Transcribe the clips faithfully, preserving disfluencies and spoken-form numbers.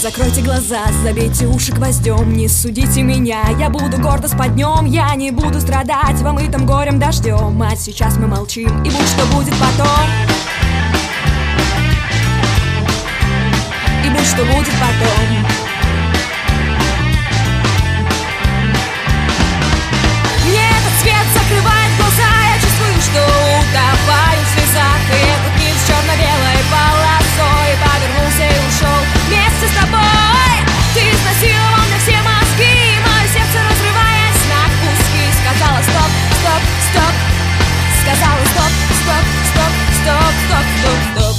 закройте глаза, забейте уши гвоздем. Не судите меня, я буду гордо спать днем. Я не буду страдать вам и там горем дождем. А сейчас мы молчим, и будь что будет потом. И будь что будет потом. Мне этот свет закрывает глаза. Я чувствую, что утопаю в слезах. И этот мир с черно-белой полосой повернулся и ушел вместе с тобой. Ты изнасиловал мне все мозги, мое сердце разрываясь на куски. Сказала стоп, стоп, стоп. Сказала стоп, стоп, стоп, стоп, стоп, стоп, стоп.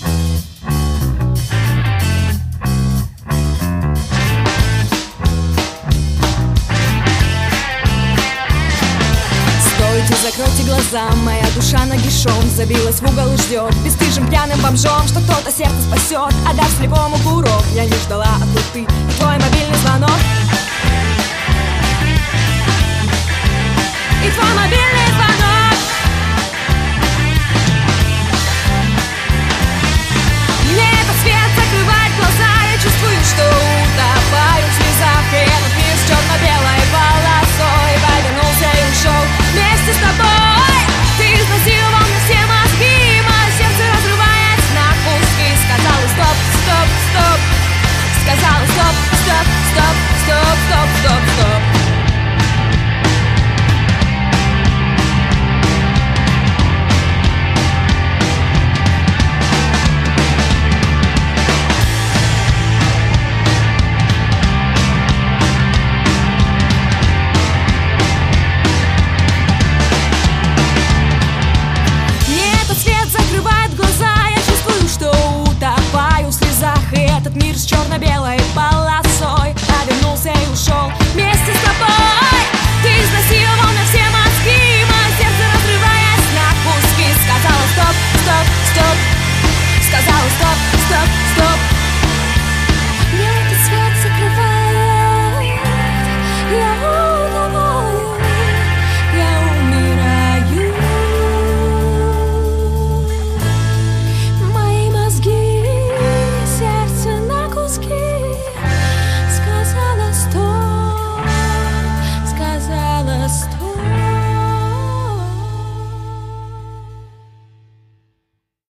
Стойте, закройте глаза, моя душа нагишом забилась в угол и ждет бесстыжим пьяным бомжом, что кто-то сердце спасет, а дашь слепому курок. Я не ждала, а тут ты и твой мобильный звонок.